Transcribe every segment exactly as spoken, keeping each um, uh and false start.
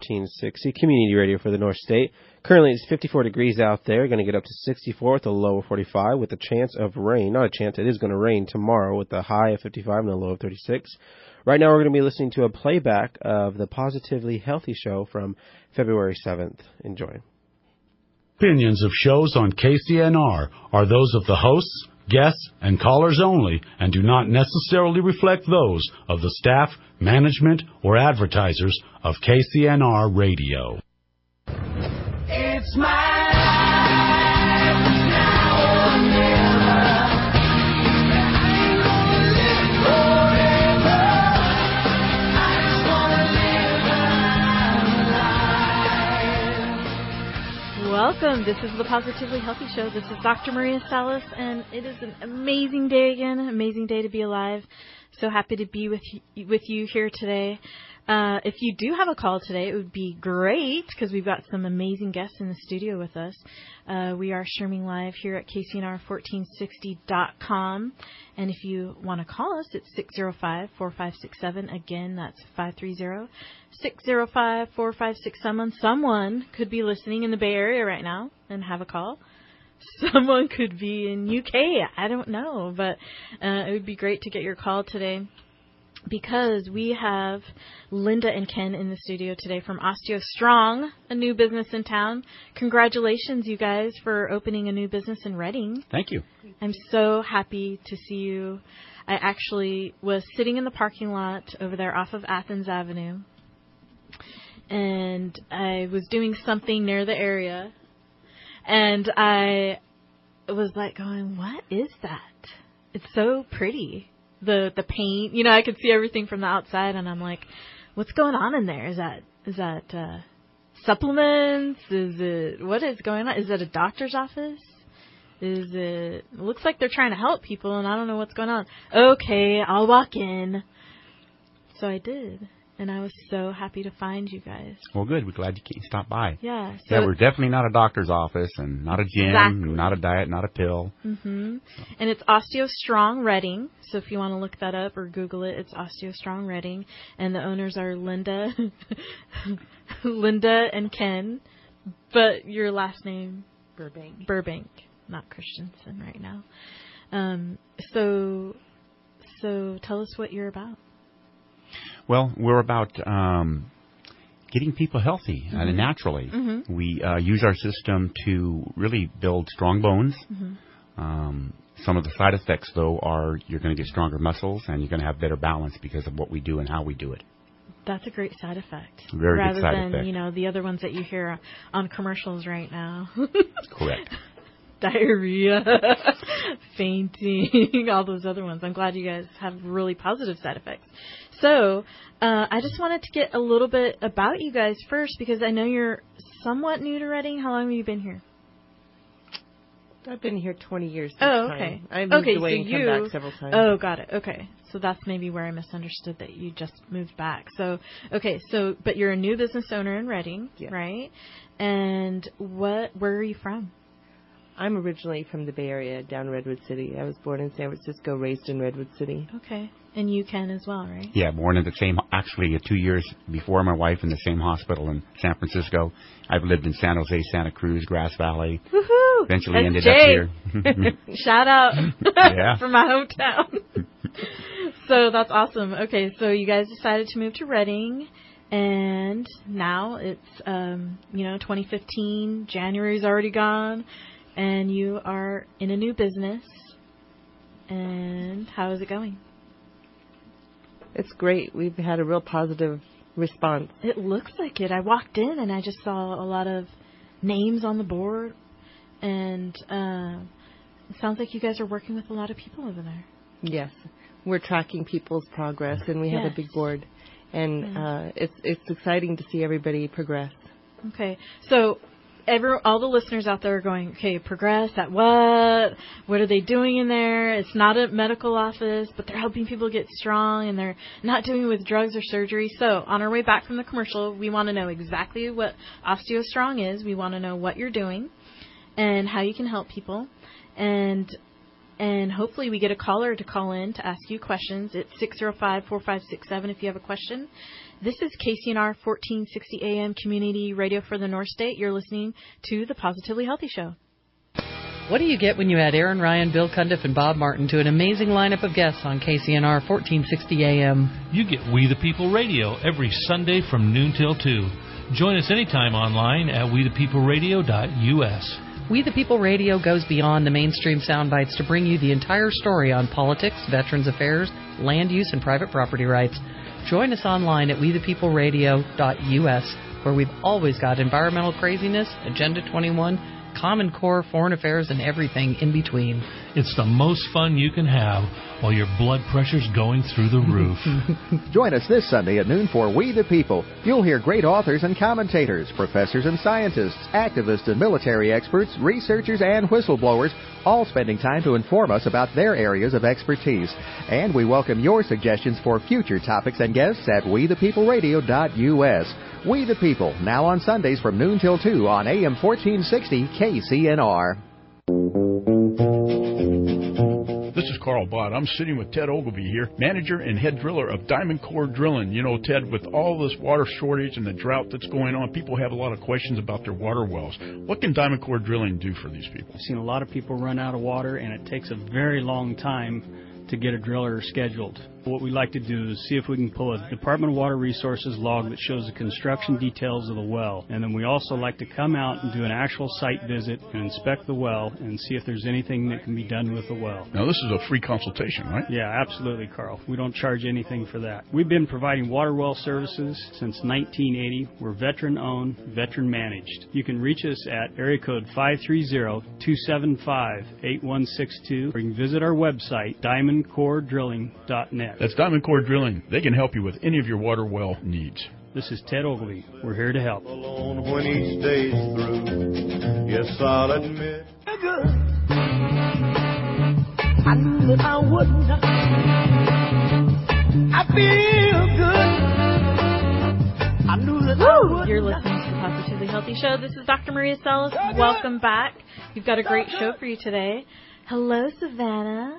fourteen sixty, community radio for the North State. Currently, it's fifty-four degrees out there. Going to get up to sixty-four with a low of forty-five with a chance of rain. Not a chance, it is going to rain tomorrow with a high of fifty-five and a low of thirty-six. Right now, we're going to be listening to a playback of the Positively Healthy Show from February seventh. Enjoy. Opinions of shows on K C N R are those of the hosts, guests, and callers only, and do not necessarily reflect those of the staff, management, or advertisers of K C N R Radio. It's my life now or never. I ain't gonna live forever. I just wanna live my life. Welcome. This is the Positively Healthy Show. This is Doctor Maria Salas, and it is an amazing day again, an amazing day to be alive. So happy to be with you, with you here today. Uh, if you do have a call today, it would be great because we've got some amazing guests in the studio with us. Uh, we are streaming live here at K C N R fourteen sixty dot com. And if you want to call us, it's six oh five, four five six seven. Again, that's five three zero, six oh five, four five six seven. Someone could be listening in the Bay Area right now and have a call. Someone could be in U K. I don't know. But uh, it would be great to get your call today, because we have Linda and Ken in the studio today from Osteo Strong, a new business in town. Congratulations, you guys, for opening a new business in Reading. Thank you. I'm so happy to see you. I actually was sitting in the parking lot over there off of Athens Avenue, and I was doing something near the area, and I was like going, what is that? It's so pretty. The the paint, you know, I could see everything from the outside, and I'm like, what's going on in there? Is that is that uh, supplements? Is it, what is going on? Is it a doctor's office? Is it, it looks like they're trying to help people, and I don't know what's going on. Okay, I'll walk in. So I did, and I was so happy to find you guys. Well, good. We're glad you came, stopped by. Yeah. So yeah, we're definitely not a doctor's office, and not a gym, exactly. not a diet, not a pill. Mm-hmm. And it's Osteo Strong Reading. So if you want to look that up or Google it, it's Osteo Strong Reading. And the owners are Linda, Linda and Ken. But your last name? Burbank. Burbank, not Christensen right now. Um, so, so tell us what you're about. Well, we're about um, getting people healthy mm-hmm. uh, naturally. Mm-hmm. We uh, use our system to really build strong bones. Mm-hmm. Um, some of the side effects, though, are you're going to get stronger muscles and you're going to have better balance because of what we do and how we do it. That's a great side effect. Very Rather good side than, effect. you know, the other ones that you hear on commercials right now. Correct. Diarrhea, fainting, all those other ones. I'm glad you guys have really positive side effects. So, uh, I just wanted to get a little bit about you guys first, because I know you're somewhat new to Reading. How long have you been here? I've been here twenty years this Oh, okay. time. I moved okay, away so and you, come back several times. Oh, got it. Okay. So that's maybe where I misunderstood that you just moved back. So, okay, so, but you're a new business owner in Reading, yeah. right? And what, where are you from? I'm originally from the Bay Area, down Redwood City. I was born in San Francisco, raised in Redwood City. Okay. And you can as well, right? Yeah, born in the same, actually uh, two years before my wife in the same hospital in San Francisco. I've lived in San Jose, Santa Cruz, Grass Valley. Woohoo! Eventually That's ended Jay. up here. Shout out Yeah. from my hometown. So that's awesome. Okay, so you guys decided to move to Reading, and now it's, um, you know, twenty fifteen. January's already gone, and you are in a new business. And how is it going? It's great. We've had a real positive response. It looks like it. I walked in and I just saw a lot of names on the board, and uh, it sounds like you guys are working with a lot of people over there. Yes. We're tracking people's progress, and we have Yes. a big board. And Yeah. uh, it's it's exciting to see everybody progress. Okay. So every, all the listeners out there are going, okay, progress at what? What are they doing in there? It's not a medical office, but they're helping people get strong, and they're not doing it with drugs or surgery. So on our way back from the commercial, we want to know exactly what Osteo Strong is. We want to know what you're doing and how you can help people. And and hopefully we get a caller to call in to ask you questions. It's six oh five, four five six seven if you have a question. This is K C N R fourteen sixty A M Community Radio for the North State. You're listening to The Positively Healthy Show. What do you get when you add Aaron Ryan, Bill Cundiff, and Bob Martin to an amazing lineup of guests on K C N R fourteen sixty A M? You get We the People Radio every Sunday from noon till two. Join us anytime online at we the people radio dot U S. We the People Radio goes beyond the mainstream sound bites to bring you the entire story on politics, veterans affairs, land use, and private property rights. Join us online at we the people radio dot U S, where we've always got environmental craziness, Agenda twenty-one, Common Core, foreign affairs, and everything in between. It's the most fun you can have while your blood pressure's going through the roof. Join us this Sunday at noon for We the People. You'll hear great authors and commentators, professors and scientists, activists and military experts, researchers and whistleblowers, all spending time to inform us about their areas of expertise. And we welcome your suggestions for future topics and guests at we the people radio dot U S. We the People, now on Sundays from noon till two on A M fourteen sixty K C N R. This is Carl Bott. I'm sitting with Ted Ogilvie here, manager and head driller of Diamond Core Drilling. You know, Ted, with all this water shortage and the drought that's going on, people have a lot of questions about their water wells. What can Diamond Core Drilling do for these people? I've seen a lot of people run out of water, and it takes a very long time to get a driller scheduled. What we like to do is see if we can pull a Department of Water Resources log that shows the construction details of the well. And then we also like to come out and do an actual site visit and inspect the well and see if there's anything that can be done with the well. Now, this is a free consultation, right? Yeah, absolutely, Carl. We don't charge anything for that. We've been providing water well services since nineteen eighty. We're veteran-owned, veteran-managed. You can reach us at area code five three zero, two seven five, eight one six two, or you can visit our website, diamond core drilling dot net. That's Diamond Core Drilling. They can help you with any of your water well needs. This is Ted Ogilvie. We're here to help. Alone when each day's through. Yes, I'll admit. I knew that I would not. I feel good. I knew that I would. You're listening to the Positively Healthy Show. This is Doctor Maria Salas. Welcome back. We've got a great show for you today. Hello, Savannah.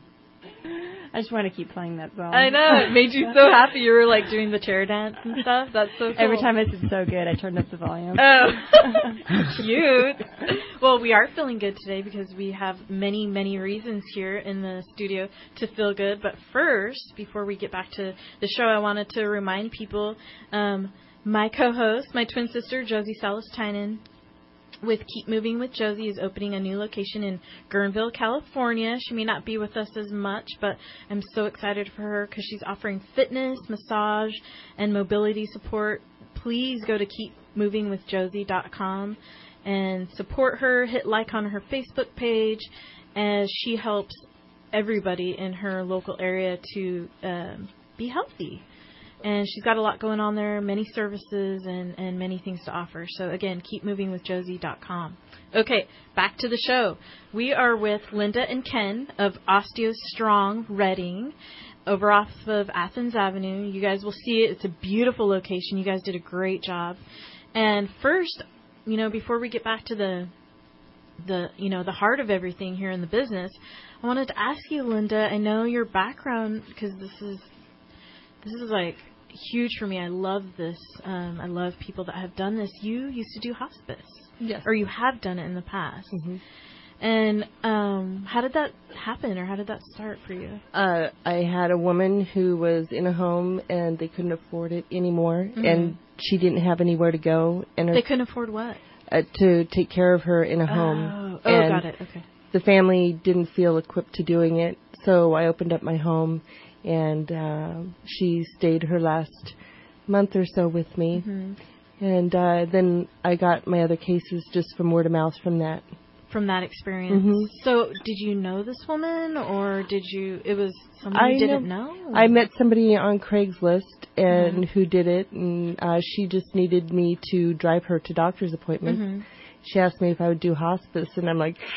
I just want to keep playing that song. I know. It made you so happy. You were like doing the chair dance and stuff. That's so cool. Every time I said so good, I turned up the volume. Oh, cute. Well, we are feeling good today because we have many, many reasons here in the studio to feel good. But first, before we get back to the show, I wanted to remind people, um, my co-host, my twin sister, Josie Salas-Tynan, with Keep Moving with Josie, is opening a new location in Guerneville, California. She may not be with us as much, but I'm so excited for her because she's offering fitness, massage, and mobility support. Please go to keep moving with josie dot com and support her. Hit like on her Facebook page as she helps everybody in her local area to um, be healthy. And she's got a lot going on there, many services and, and many things to offer. So, again, keep moving with josie dot com. Okay, back to the show. We are with Linda and Ken of Osteo Strong Redding over off of Athens Avenue. You guys will see it. It's a beautiful location. You guys did a great job. And first, you know, before we get back to the, the you know, the heart of everything here in the business, I wanted to ask you, Linda, I know your background, because this is This is, like, huge for me. I love this. Um, I love people that have done this. You used to do hospice. Yes. Or you have done it in the past. Mm-hmm. And um, how did that happen, or how did that start for you? Uh, I had a woman who was in a home, and they couldn't afford it anymore, Mm-hmm. and she didn't have anywhere to go. And her, They couldn't afford what? Uh, to take care of her in a Oh, home. oh And got it. Okay. the family didn't feel equipped to doing it, so I opened up my home. And uh, she stayed her last month or so with me. Mm-hmm. And uh, then I got my other cases just from word of mouth from that. From that experience. Mm-hmm. So did you know this woman, or did you, it was someone I you didn't know? know? I met somebody on Craigslist and Mhm. who did it, and uh, she just needed me to drive her to doctor's appointments. Mm-hmm. She asked me if I would do hospice, and I'm like,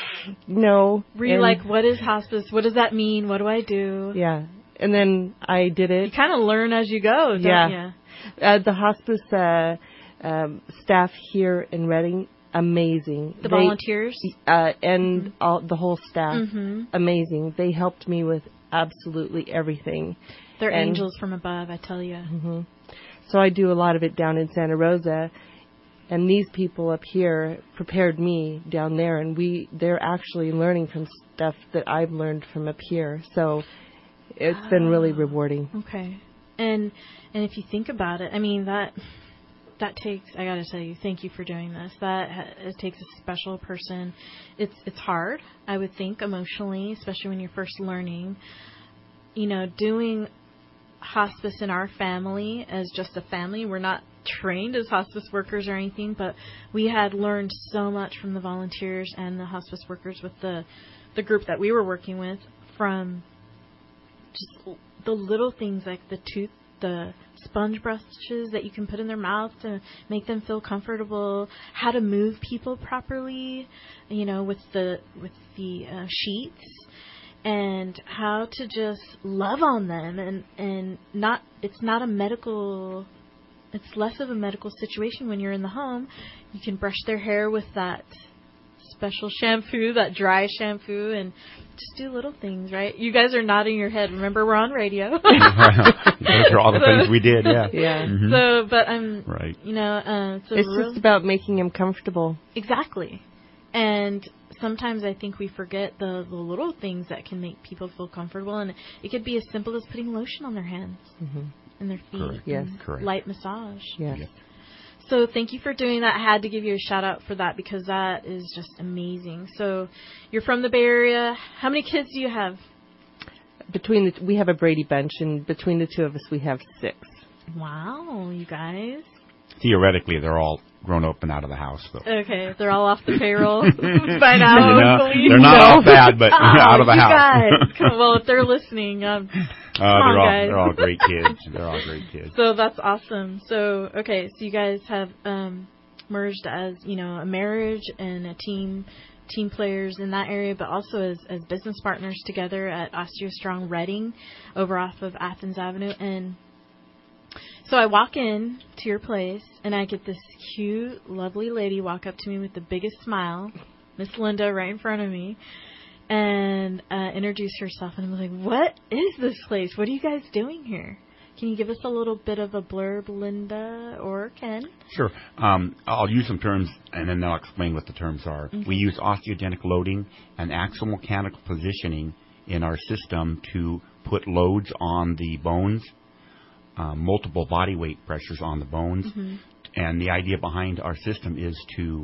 no. Were you And- like, what is hospice? What does that mean? What do I do? Yeah. And then I did it. You kind of learn as you go, don't Yeah. you? Uh, the hospice uh, um, staff here in Redding amazing. The They- volunteers? Uh, and Mhm. all the whole staff, Mhm. amazing. They helped me with absolutely everything. They're And- angels from above, I tell you. hmm So I do a lot of it down in Santa Rosa, and these people up here prepared me down there, and we they're actually learning from stuff that I've learned from up here. So it's been really rewarding. Okay. And and if you think about it, I mean that that takes I got to tell you, thank you for doing this. That ha- it takes a special person. It's it's hard, I would think, emotionally, especially when you're first learning. You know, doing hospice in our family as just a family. We're not trained as hospice workers or anything, but we had learned so much from the volunteers and the hospice workers with the the group that we were working with, from just the little things like the tooth, the sponge brushes that you can put in their mouth to make them feel comfortable, how to move people properly, you know, with the with the uh, sheets, and how to just love on them, and and not it's not a medical it's less of a medical situation when you're in the home. You can brush their hair with that special shampoo, that dry shampoo, and just do little things, right? You guys are nodding your head. Remember, we're on radio. Those are all the things we did, yeah. Yeah. Mm-hmm. So, but I'm, right. you know, uh, it's, a It's real, just about making them comfortable. Exactly. And sometimes I think we forget the, the little things that can make people feel comfortable, and it could be as simple as putting lotion on their hands Mm-hmm. and their feet. Correct. Yes. and Correct. Light massage. Yes. Yep. So thank you for doing that. I had to give you a shout out for that because that is just amazing. So you're from the Bay Area. How many kids do you have? Between the, we have a Brady bunch, and between the two of us, we have six. Wow, you guys. Theoretically, they're all grown up and out of the house, though. Okay, they're all off the payroll by now. You know, hopefully. they're not No. off that, but Oh, out of the you house. Guys. Come- well, if they're listening, um, Uh, come they're on, all guys. they're all great kids. They're all great kids. So that's awesome. So okay, so you guys have um, merged as, you know, a marriage and a team team players in that area, but also as, as business partners together at OsteoStrong Reading over off of Athens Avenue. And so I walk in to your place, and I get this cute, lovely lady walk up to me with the biggest smile, Miss Linda, right in front of me, and uh, introduce herself. And I'm like, what is this place? What are you guys doing here? Can you give us a little bit of a blurb, Linda or Ken? Sure. Um, I'll use some terms, and then I'll explain what the terms are. Okay. We use osteogenic loading and axial mechanical positioning in our system to put loads on the bones, uh, multiple body weight pressures on the bones. Mm-hmm. And the idea behind our system is to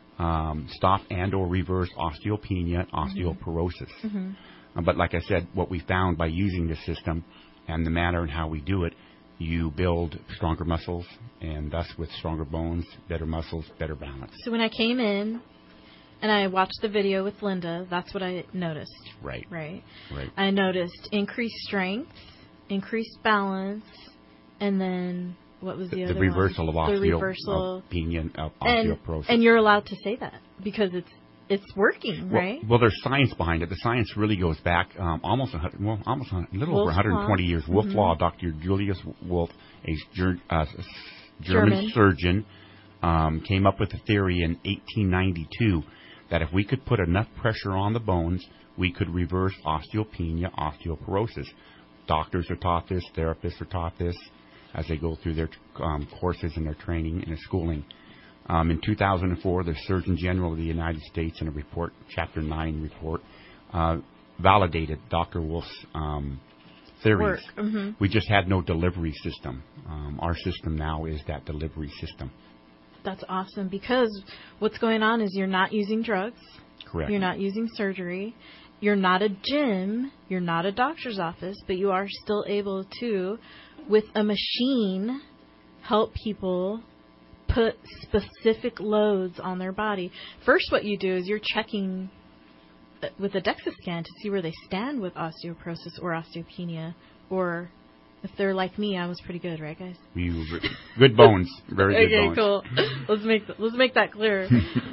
um, stop and or reverse osteopenia and osteoporosis. Mm-hmm. Uh, but like I said, what we found by using this system and the manner in how we do it, you build stronger muscles, and thus with stronger bones, better muscles, better balance. So when I came in and I watched the video with Linda, that's what I noticed. Right. Right. Right. I noticed increased strength, increased balance, and then what was the, The, other the reversal one? of The reversal. osteopenia and of And, osteoporosis. and you're allowed to say that because it's it's working, well, right? well, there's science behind it. The science really goes back um, almost a hundred, well, almost a little over Wolff's one hundred twenty Law. years. Wolff's Mm-hmm. Law, Doctor Julius Wolff, a ger- uh, German, German. surgeon, um, came up with a theory in eighteen ninety-two that if we could put enough pressure on the bones, we could reverse osteopenia, osteoporosis. Doctors are taught this, therapists are taught this as they go through their um, courses and their training and their schooling. Um, in two thousand four, the Surgeon General of the United States, in a report, Chapter nine report, uh, validated Doctor Wolff's um, theories. Work. Mm-hmm. We just had no delivery system. Um, our system now is that delivery system. That's awesome because what's going on is you're not using drugs. Correct. You're not using surgery. You're not a gym. You're not a doctor's office, but you are still able to, with a machine, help people put specific loads on their body. First, what you do is you're checking with a DEXA scan to see where they stand with osteoporosis or osteopenia, or if they're like me, I was pretty good, right, guys? You, good bones, very good okay, bones. cool. Let's make th- let's make that clear.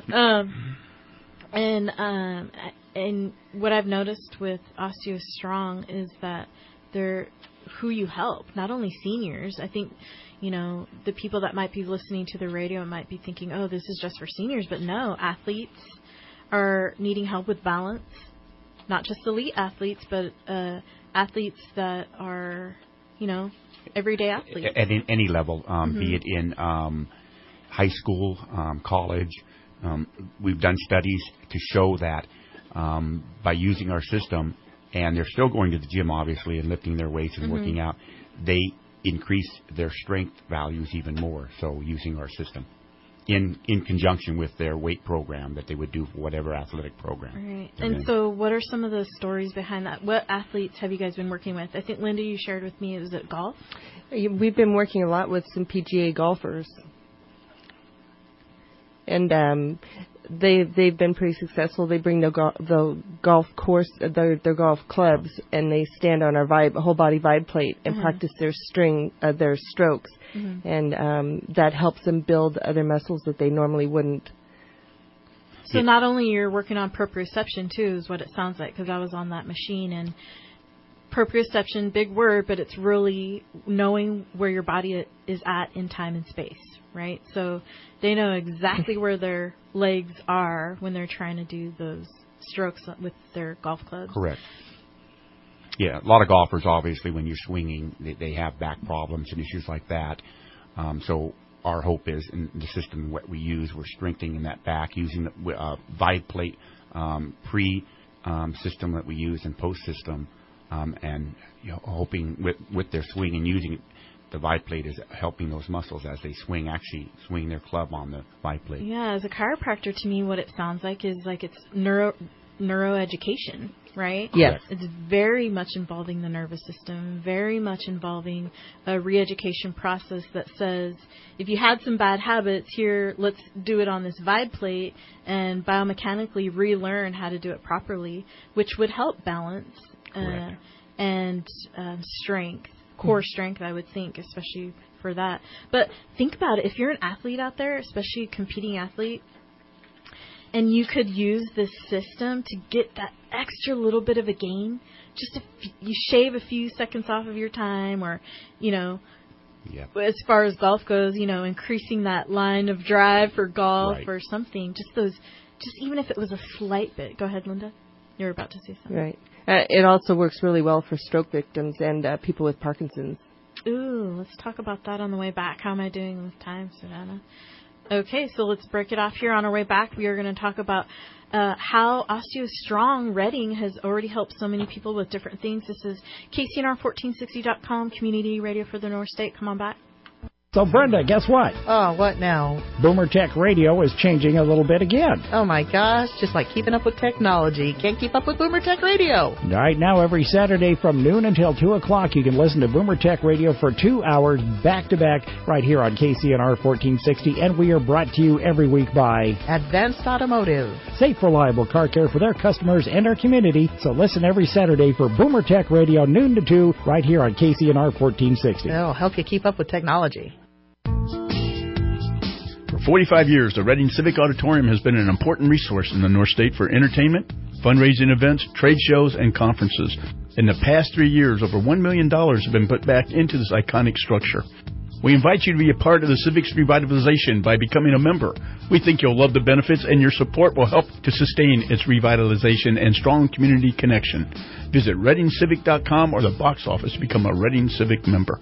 um, and um, and what I've noticed with OsteoStrong is that they're who you help, not only seniors. I think, you know, the people that might be listening to the radio might be thinking, oh, this is just for seniors. But no, athletes are needing help with balance. Not just elite athletes, but uh, athletes that are, you know, everyday athletes. At any level, um, mm-hmm. be it in um, high school, um, college. Um, we've done studies to show that um, by using our system, and they're still going to the gym, obviously, and lifting their weights and mm-hmm. working out, they increase their strength values even more, so using our system. In, in conjunction with their weight program that they would do for whatever athletic program. Right. And in. So what are some of the stories behind that? What athletes have you guys been working with? I think, Linda, you shared with me, was it golf? We've been working a lot with some P G A golfers. And um, they, they've been pretty successful. They bring the, go- the golf course, their, their golf clubs, and they stand on our vibe, whole body vibe plate and mm-hmm. practice their string, uh, their strokes. Mm-hmm. And um, that helps them build other muscles that they normally wouldn't. So yeah. Not only you're working on proprioception, too, is what it sounds like, because I was on that machine. And proprioception, big word, but it's really knowing where your body is at in time and space, right? So they know exactly where their legs are when they're trying to do those strokes with their golf clubs. Correct. Yeah, a lot of golfers, obviously, when you're swinging, they, they have back problems and issues like that. Um, so our hope is, in the system what we use, we're strengthening that back using the uh, Vibe Plate um, pre-system um, that we use and post-system, um, and you know, hoping with, with their swing and using it, the Vibe Plate is helping those muscles as they swing, actually swing their club on the Vibe Plate. Yeah, as a chiropractor, to me, what it sounds like is like it's neuro neuroeducation, right? Yes. It's very much involving the nervous system, very much involving a re-education process that says, if you had some bad habits, here, let's do it on this Vibe Plate and biomechanically relearn how to do it properly, which would help balance uh, and um, strength, core mm-hmm. strength, I would think, especially for that. But think about it. If you're an athlete out there, especially a competing athlete, and you could use this system to get that extra little bit of a gain, just if you shave a few seconds off of your time, or, you know, yep. as far as golf goes, you know, increasing that line of drive for golf right. or something. Just those, just even if it was a slight bit. Go ahead, Linda. You're about to say something. Right. Uh, it also works really well for stroke victims and uh, people with Parkinson's. Ooh, let's talk about that on the way back. How am I doing with time, Savannah? Okay, so let's break it off here. On our way back, we are going to talk about uh, how OsteoStrong Reading has already helped so many people with different things. This is K C N R fourteen sixty dot com, community radio for the North State. Come on back. So, Brenda, guess what? Oh, what now? Boomer Tech Radio is changing a little bit again. Oh, my gosh. Just like keeping up with technology. Can't keep up with Boomer Tech Radio. Right now, every Saturday from noon until two o'clock, you can listen to Boomer Tech Radio for two hours back-to-back right here on K C N R fourteen sixty, and we are brought to you every week by Advanced Automotive. Safe, reliable car care for their customers and our community. So listen every Saturday for Boomer Tech Radio, noon to two, right here on K C N R fourteen sixty. It'll help you keep up with technology. For forty-five years, the Reading Civic Auditorium has been an important resource in the North State for entertainment, fundraising events, trade shows, and conferences. In the past three years, over one million dollars have been put back into this iconic structure. We invite you to be a part of the Civic's revitalization by becoming a member. We think you'll love the benefits, and your support will help to sustain its revitalization and strong community connection. Visit reading civic dot com or the box office to become a Reading Civic member.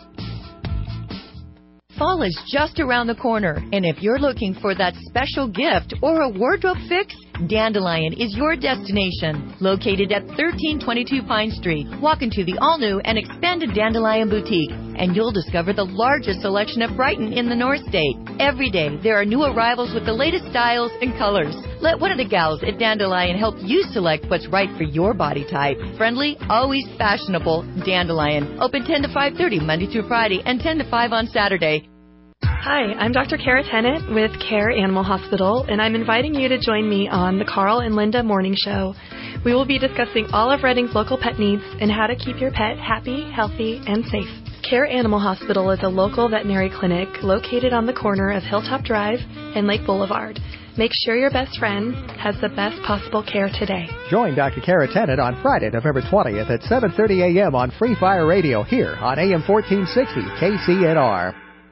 Fall is just around the corner, and if you're looking for that special gift or a wardrobe fix, Dandelion is your destination. Located at thirteen twenty-two Pine Street, walk into the all-new and expanded Dandelion Boutique, and you'll discover the largest selection of Brighton in the North State. Every day, there are new arrivals with the latest styles and colors. Let one of the gals at Dandelion help you select what's right for your body type. Friendly, always fashionable, Dandelion. Open ten to five thirty Monday through Friday and ten to five on Saturday. Hi, I'm Doctor Kara Tennant with Care Animal Hospital, and I'm inviting you to join me on the Carl and Linda Morning Show. We will be discussing all of Reading's local pet needs and how to keep your pet happy, healthy, and safe. Care Animal Hospital is a local veterinary clinic located on the corner of Hilltop Drive and Lake Boulevard. Make sure your best friend has the best possible care today. Join Doctor Kara Tennant on Friday, November twentieth at seven thirty a.m. on Free Fire Radio here on A M fourteen sixty K C N R.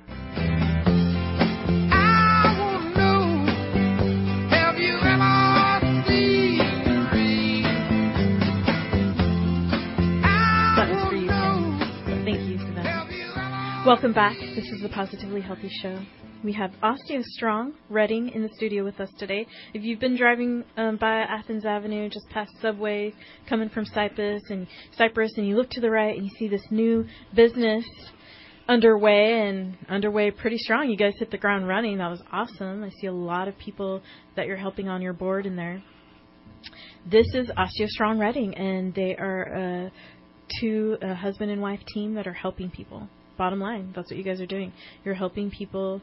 Welcome back. This is the Positively Healthy Show. We have OsteoStrong Redding in the studio with us today. If you've been driving um, by Athens Avenue, just past Subway, coming from Cypress and Cypress, and you look to the right and you see this new business underway and underway pretty strong. You guys hit the ground running. That was awesome. I see a lot of people that you're helping on your board in there. This is OsteoStrong Redding, and they are uh, two a husband and wife team that are helping people. Bottom line, that's what you guys are doing. You're helping people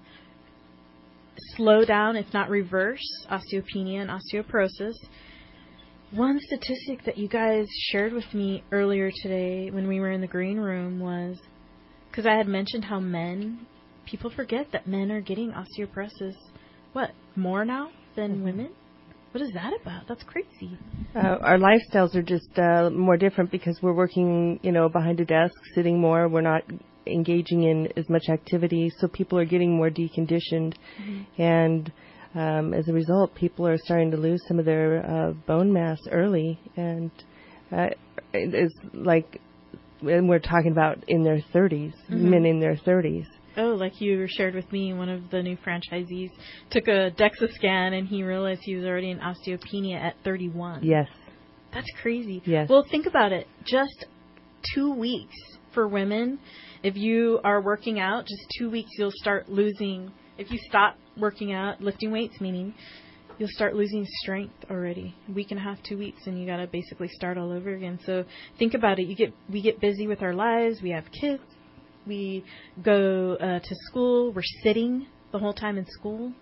slow down, if not reverse, osteopenia and osteoporosis. One statistic that you guys shared with me earlier today when we were in the green room was, because I had mentioned how men, people forget that men are getting osteoporosis, what, more now than mm-hmm. women? What is that about? That's crazy. Uh, our lifestyles are just uh, more different because we're working, you know, behind a desk, sitting more. We're not engaging in as much activity, so people are getting more deconditioned. Mm-hmm. And um, as a result, people are starting to lose some of their uh, bone mass early. And uh, it's like, and we're talking about in their thirties, mm-hmm. men in their thirties. Oh, like you shared with me, one of the new franchisees took a DEXA scan and he realized he was already in osteopenia at thirty-one. Yes. That's crazy. Yes. Well, think about it. Just two weeks for women. If you are working out, just two weeks you'll start losing. If you stop working out, lifting weights, meaning, you'll start losing strength already. A week and a half, two weeks, and you got to basically start all over again. So think about it. You get we get busy with our lives. We have kids. We go uh, to school. We're sitting the whole time in school.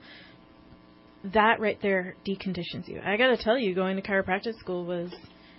That right there deconditions you. I got to tell you, going to chiropractic school was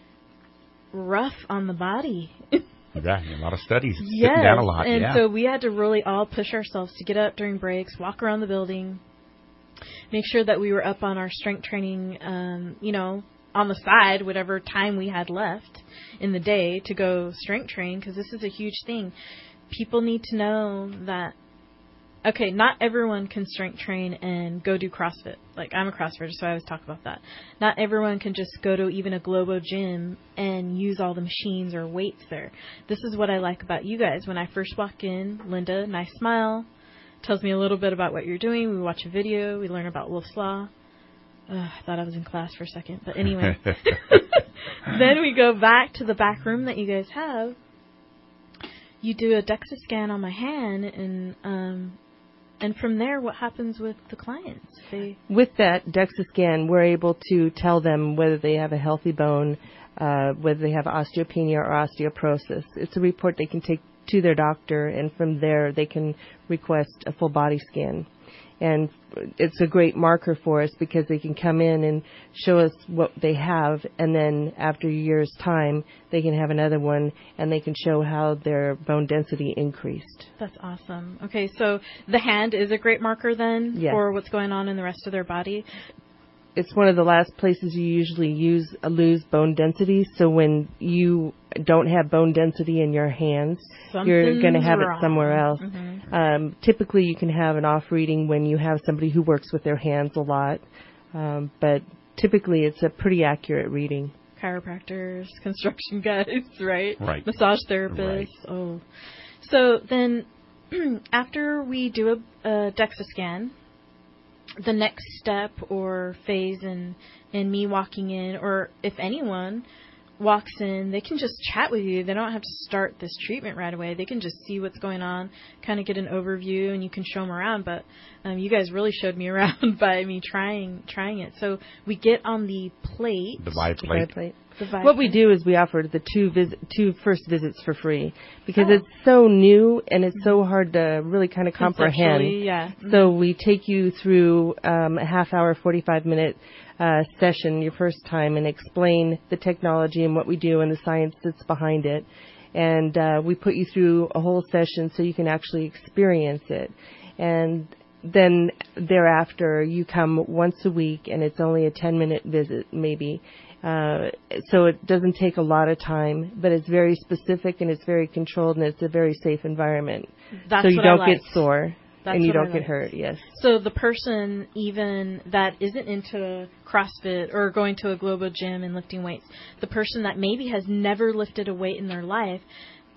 rough on the body. Yeah, a lot of studies. Yes, sitting down a lot. And yeah. so we had to really all push ourselves to get up during breaks, walk around the building, make sure that we were up on our strength training, um, you know, on the side, whatever time we had left in the day to go strength train, because this is a huge thing. People need to know that, okay, not everyone can strength train and go do CrossFit. Like, I'm a CrossFitter, so I always talk about that. Not everyone can just go to even a Globo gym and use all the machines or weights there. This is what I like about you guys. When I first walk in, Linda, nice smile, tells me a little bit about what you're doing. We watch a video. We learn about Wolf's Law. Uh, I thought I was in class for a second, but anyway. Then we go back to the back room that you guys have. You do a DEXA scan on my hand, and um, and from there, what happens with the clients? They with that DEXA scan, we're able to tell them whether they have a healthy bone, uh, whether they have osteopenia or osteoporosis. It's a report they can take to their doctor, and from there, they can request a full body scan. And it's a great marker for us because they can come in and show us what they have, and then after a year's time, they can have another one, and they can show how their bone density increased. That's awesome. Okay, so the hand is a great marker then yes. for what's going on in the rest of their body? It's one of the last places you usually use uh, lose bone density, so when you don't have bone density in your hands, Something's you're going to have wrong. it somewhere else. Mm-hmm. Um, typically, you can have an off reading when you have somebody who works with their hands a lot, um, but typically it's a pretty accurate reading. Chiropractors, construction guys, right? Right. Massage therapists. Right. Oh, so then after we do a, a DEXA scan, the next step or phase in, in me walking in, or if anyone walks in, they can just chat with you. They don't have to start this treatment right away. They can just see what's going on, kind of get an overview, and you can show them around. But um, you guys really showed me around by me trying trying it. So we get on the plate. The Vibe plate. The Vibe plate. The Vibe what we plate. do is we offer the two visit, two first visits for free because oh. it's so new and it's so hard to really kind of comprehend. Yeah. Mm-hmm. So we take you through um, a half hour, forty-five minute uh, session your first time and explain the technology and what we do and the science that's behind it. And uh, we put you through a whole session so you can actually experience it. And then thereafter, you come once a week, and it's only a ten minute visit, maybe. Uh, so it doesn't take a lot of time, but it's very specific and it's very controlled and it's a very safe environment. That's so you what don't I like. get sore That's and you don't I get like. hurt, yes. So the person even that isn't into CrossFit or going to a Globo gym and lifting weights, the person that maybe has never lifted a weight in their life,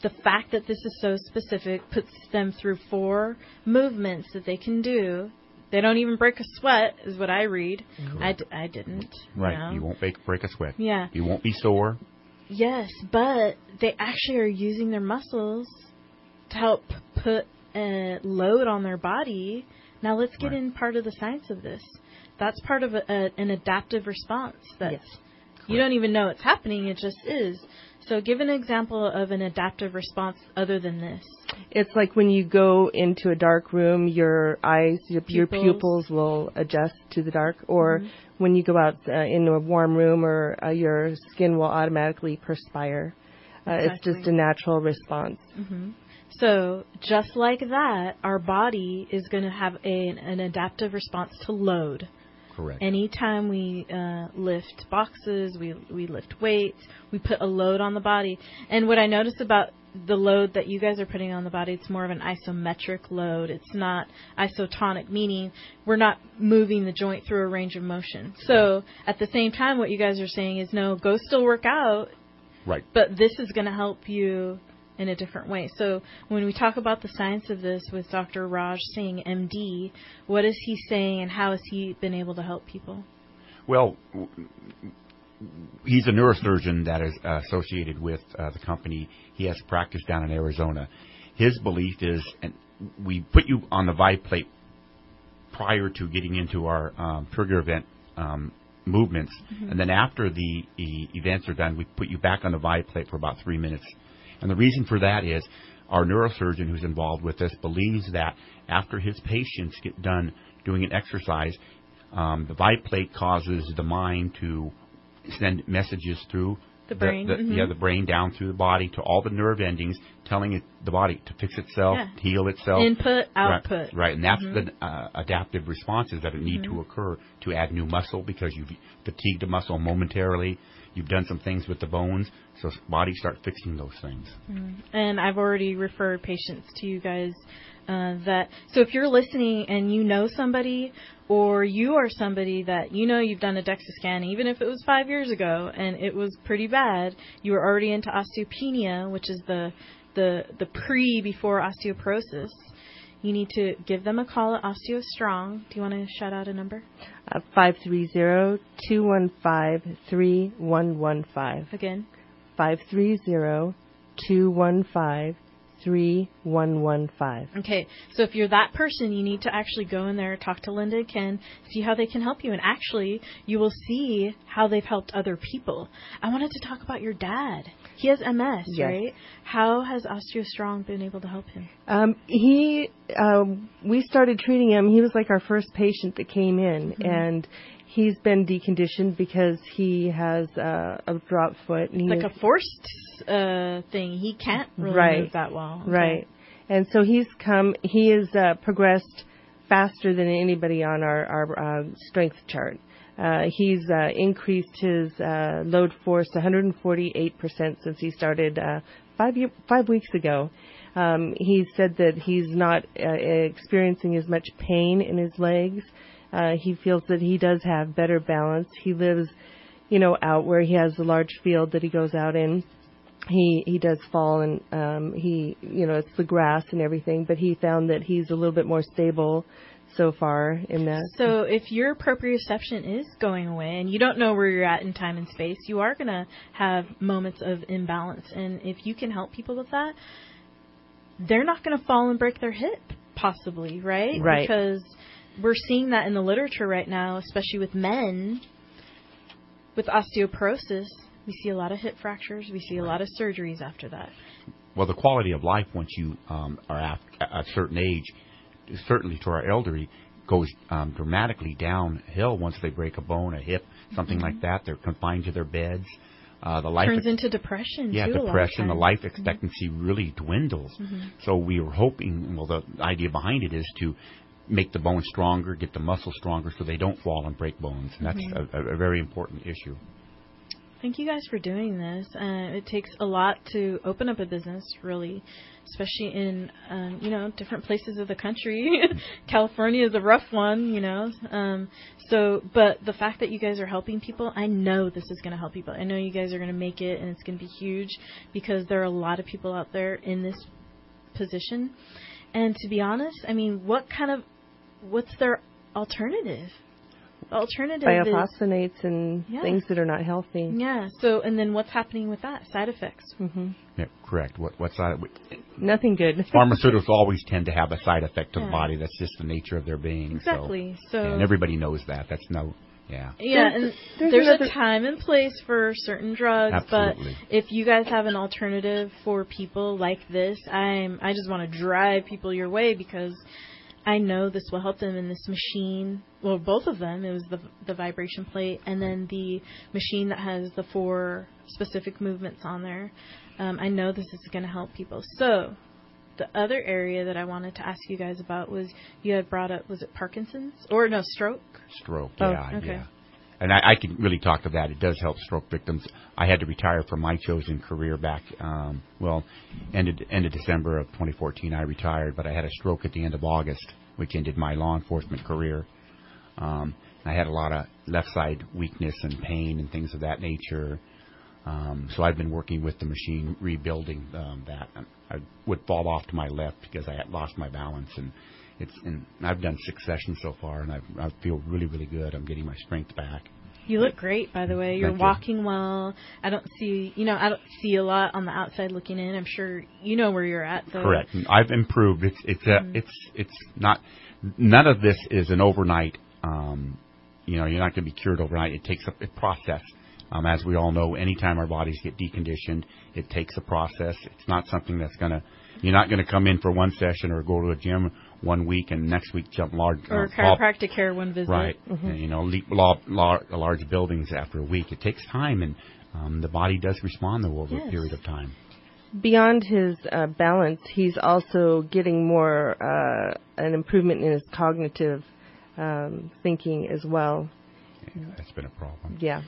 the fact that this is so specific puts them through four movements that they can do. They don't even break a sweat, is what I read. I, d- I didn't. Right. You know? You won't break, break a sweat. Yeah. You won't be sore. Yes, but they actually are using their muscles to help put a load on their body. Now let's get right. in part of the science of this. That's part of a, a, an adaptive response. That's, yes. You don't even know it's happening. It just is. So give an example of an adaptive response other than this. It's like when you go into a dark room, your eyes, your pupils, your pupils will adjust to the dark. Or mm-hmm. when you go out uh, in a warm room, or uh, your skin will automatically perspire. Uh, exactly. It's just a natural response. Mm-hmm. So just like that, our body is going to have a, an adaptive response to load. Correct. Anytime we uh, lift boxes, we we lift weights, we put a load on the body. And what I notice about the load that you guys are putting on the body, it's more of an isometric load. It's not isotonic, meaning we're not moving the joint through a range of motion. So at the same time, what you guys are saying is, no, go still work out. Right. But this is going to help you in a different way. So when we talk about the science of this with Doctor Raj Singh, M D, what is he saying and how has he been able to help people? Well, he's a neurosurgeon that is uh, associated with uh, the company. He has practice down in Arizona. His belief is, and we put you on the Vibe plate prior to getting into our um, trigger event um, movements, mm-hmm. and then after the e- events are done, we put you back on the Vibe plate for about three minutes. And the reason for that is our neurosurgeon who's involved with this believes that after his patients get done doing an exercise, um, the Vibe plate causes the mind to send messages through the brain, the, the, mm-hmm. yeah, the brain down through the body to all the nerve endings, telling it, the body to fix itself, yeah. heal itself. Input, output. Right, right. And that's mm-hmm. the uh, adaptive responses that need mm-hmm. to occur to add new muscle because you've fatigued the muscle momentarily. You've done some things with the bones, so bodies start fixing those things. Mm. And I've already referred patients to you guys uh, that, so if you're listening and you know somebody or you are somebody that you know you've done a DEXA scan, even if it was five years ago and it was pretty bad, you were already into osteopenia, which is the, the, the pre-before osteoporosis, you need to give them a call at OsteoStrong. Do you want to shout out a number? Uh, five three zero, two one five, three one one five. Again? five three zero, two one five, three one one five. Okay, so if you're that person, you need to actually go in there, talk to Linda and Ken, see how they can help you. And actually, you will see how they've helped other people. I wanted to talk about your dad. He has M S, yes. right? How has OsteoStrong been able to help him? Um, he, uh, we started treating him. He was like our first patient that came in, mm-hmm. and he's been deconditioned because he has uh, a drop foot. And he like is, a forced uh, thing. He can't really right, move that well. Okay. Right. And so he's come, he has uh, progressed faster than anybody on our, our uh, strength chart. Uh, he's uh, increased his uh, load force one hundred forty-eight percent since he started uh, five year, five weeks ago. Um, he said that he's not uh, experiencing as much pain in his legs. Uh, he feels that he does have better balance. He lives, you know, out where he has a large field that he goes out in. He he does fall and um, he, you know, it's the grass and everything, but he found that he's a little bit more stable so far in that. So if your proprioception is going away and you don't know where you're at in time and space, you are going to have moments of imbalance. And if you can help people with that, they're not going to fall and break their hip, possibly, right? Right. Because we're seeing that in the literature right now, especially with men with osteoporosis. We see a lot of hip fractures. We see a lot of surgeries after that. Well, the quality of life once you um, are at a certain age, certainly to our elderly, goes um, dramatically downhill once they break a bone, a hip, something mm-hmm. like that. They're confined to their beds. Uh, the life turns ex- into depression. Yeah, too, depression. The life mm-hmm. expectancy really dwindles. Mm-hmm. So we were hoping. Well, the idea behind it is to make the bone stronger, get the muscle stronger, so they don't fall and break bones. And that's mm-hmm. a, a very important issue. Thank you guys for doing this. Uh, it takes a lot to open up a business, really, especially in, um, you know, different places of the country. California is a rough one, you know. Um, so, but the fact that you guys are helping people, I know this is going to help people. I know you guys are going to make it, and it's going to be huge because there are a lot of people out there in this position. And to be honest, I mean, what kind of, what's their alternative? The alternative biophosphonates is, and yeah. things that are not healthy. Yeah. So, and then what's happening with that? Side effects. Mm-hmm. Yeah, correct. What what side? Nothing good. Pharmaceuticals always tend to have a side effect to yeah. the body. That's just the nature of their being. Exactly. So, so yeah, and everybody knows that. That's no. Yeah. Yeah, and there's, there's another... a time and place for certain drugs, Absolutely. But if you guys have an alternative for people like this, I'm I just want to drive people your way because I know this will help them in this machine. Well, both of them. It was the the vibration plate and then the machine that has the four specific movements on there. Um, I know this is going to help people. So the other area that I wanted to ask you guys about was you had brought up, was it Parkinson's? Or no, stroke? Stroke, oh, yeah, okay. yeah. And I, I can really talk to that. It does help stroke victims. I had to retire from my chosen career back, um, well, ended end of December of twenty fourteen. I retired, but I had a stroke at the end of August, which ended my law enforcement career. Um, I had a lot of left side weakness and pain and things of that nature. Um, so I've been working with the machine rebuilding um, that. I would fall off to my left because I had lost my balance, and it's. And I've done six sessions so far, and I've, I feel really, really good. I'm getting my strength back. You look great, by the way. You're Thank walking you. well. I don't see, you know, I don't see a lot on the outside looking in. I'm sure you know where you're at. So. Correct. I've improved. It's it's a, mm-hmm. it's it's not. None of this is an overnight. Um, you know, you're not going to be cured overnight. It takes a, a process. Um, as we all know, anytime our bodies get deconditioned, it takes a process. It's not something that's going to. You're not going to come in for one session or go to a gym one week and next week jump large. Or uh, chiropractic fall, care one visit. Right. Mm-hmm. And, you know, leap law, law, large buildings after a week. It takes time, and um, the body does respond though over yes. a period of time. Beyond his uh, balance, he's also getting more uh, an improvement in his cognitive um, thinking as well. Yeah, that's been a problem. Yeah.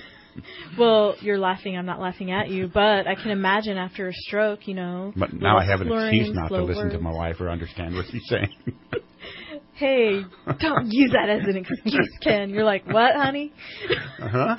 Well, you're laughing. I'm not laughing at you, but I can imagine after a stroke, you know. But now I have an excuse not to listen words. to my wife or understand what she's saying. Hey, don't use that as an excuse, Ken. You're like, what, honey? Uh-huh.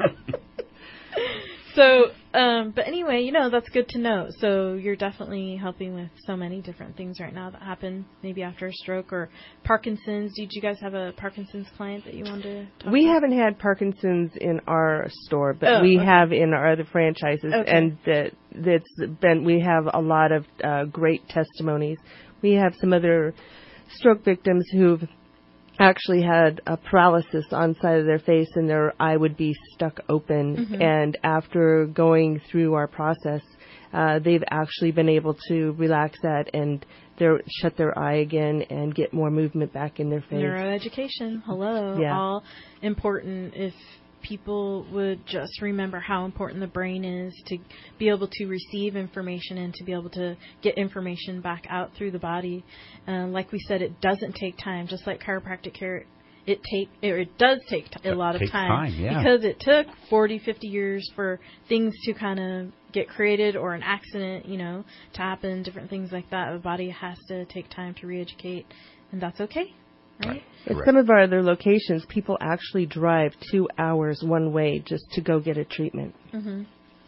So, um, but anyway, you know, that's good to know. So you're definitely helping with so many different things right now that happen maybe after a stroke or Parkinson's. Did you guys have a Parkinson's client that you wanted to talk We about? haven't had Parkinson's in our store, but oh, we okay. have in our other franchises, okay. and that that's been. We have a lot of uh, great testimonies. We have some other stroke victims who've actually had a paralysis on the side of their face and their eye would be stuck open. Mm-hmm. And after going through our process, uh, they've actually been able to relax that and their, shut their eye again and get more movement back in their face. Neuroeducation, hello, yeah. all important. If people would just remember how important the brain is to be able to receive information and to be able to get information back out through the body. Um, like we said, it doesn't take time. Just like chiropractic care, it take it, it does take t- a lot of time, time, yeah. because it took forty, fifty years for things to kind of get created or an accident, you know, to happen, different things like that. The body has to take time to re-educate, and that's okay. Right. At some of our other locations, people actually drive two hours one way just to go get a treatment. Mm-hmm.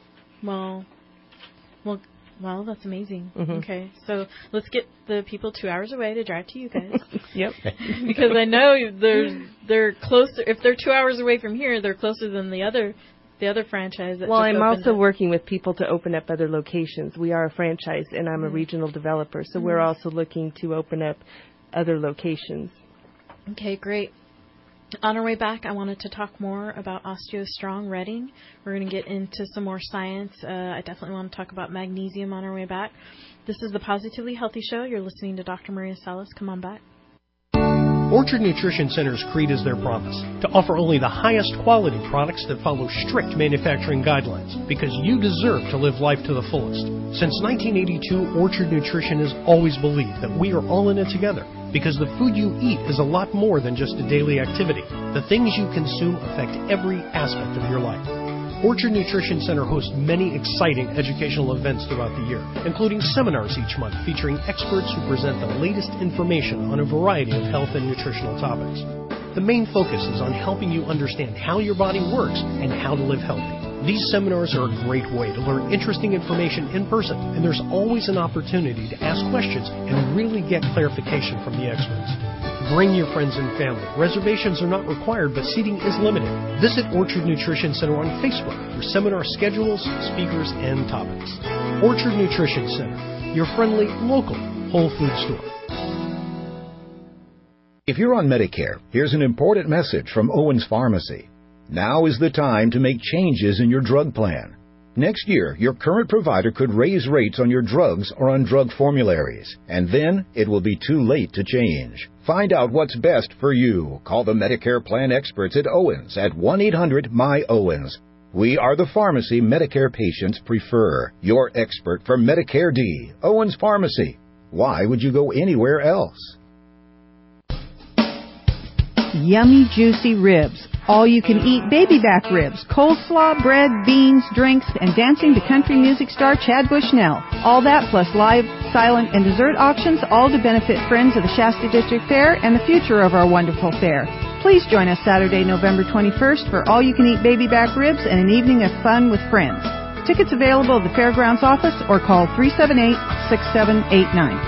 Well, well, well, that's amazing. Mm-hmm. Okay, so let's get the people two hours away to drive to you guys. Yep. Because I know they're they're closer. If they're two hours away from here, they're closer than the other the other franchise. That well, just I'm also up. working with people to open up other locations. We are a franchise, and I'm mm-hmm. a regional developer, so mm-hmm. we're also looking to open up other locations. Okay, great. On our way back, I wanted to talk more about OsteoStrong Redding. We're going to get into some more science. Uh, I definitely want to talk about magnesium on our way back. This is the Positively Healthy Show. You're listening to Doctor Maria Salas. Come on back. Orchard Nutrition Center's creed is their promise to offer only the highest quality products that follow strict manufacturing guidelines, because you deserve to live life to the fullest. Since nineteen eighty-two, Orchard Nutrition has always believed that we are all in it together, because the food you eat is a lot more than just a daily activity. The things you consume affect every aspect of your life. Orchard Nutrition Center hosts many exciting educational events throughout the year, including seminars each month featuring experts who present the latest information on a variety of health and nutritional topics. The main focus is on helping you understand how your body works and how to live healthy. These seminars are a great way to learn interesting information in person, and there's always an opportunity to ask questions and really get clarification from the experts. Bring your friends and family. Reservations are not required, but seating is limited. Visit Orchard Nutrition Center on Facebook for seminar schedules, speakers, and topics. Orchard Nutrition Center, your friendly, local whole food store. If you're on Medicare, here's an important message from Owens Pharmacy. Now is the time to make changes in your drug plan. Next year, your current provider could raise rates on your drugs or on drug formularies, and then it will be too late to change. Find out what's best for you. Call the Medicare plan experts at Owens at one eight hundred M Y Owens. We are the pharmacy Medicare patients prefer. Your expert for Medicare D, Owens Pharmacy. Why would you go anywhere else? Yummy, juicy ribs. All-you-can-eat baby back ribs, coleslaw, bread, beans, drinks, and dancing to country music star Chad Bushnell. All that plus live, silent, and dessert auctions, all to benefit friends of the Shasta District Fair and the future of our wonderful fair. Please join us Saturday, November twenty-first for all-you-can-eat baby back ribs and an evening of fun with friends. Tickets available at the Fairgrounds office or call three seven eight, six seven eight nine.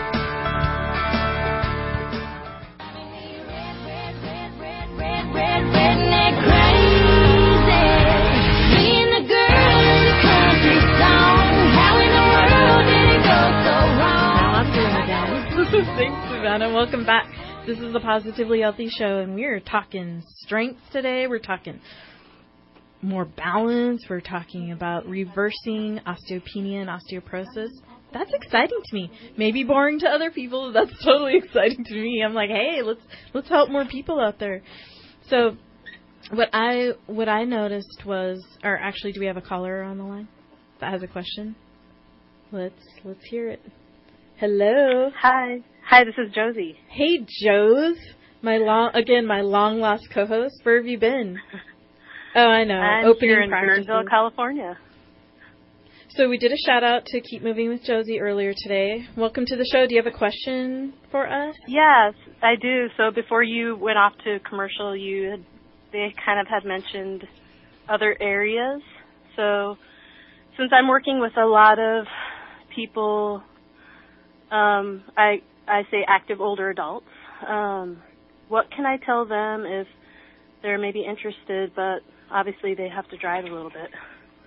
Thanks, Savannah. Welcome back. This is the Positively Healthy Show, and we're talking strength today. We're talking more balance. We're talking about reversing osteopenia and osteoporosis. That's exciting to me. Maybe boring to other people. That's totally exciting to me. I'm like, hey, let's let's help more people out there. So, what I what I noticed was, or actually, do we have a caller on the line that has a question? Let's let's hear it. Hello. Hi. Hi, this is Josie. Hey, Jose. My long, again, my long-lost co-host. Where have you been? Oh, I know. I'm Opening here in practices. Burnsville, California. So we did a shout-out to Keep Moving with Josie earlier today. Welcome to the show. Do you have a question for us? Yes, I do. So before you went off to commercial, you had, they kind of had mentioned other areas. So since I'm working with a lot of people, um, I I say active older adults, um, what can I tell them if they're maybe interested, but obviously they have to drive a little bit?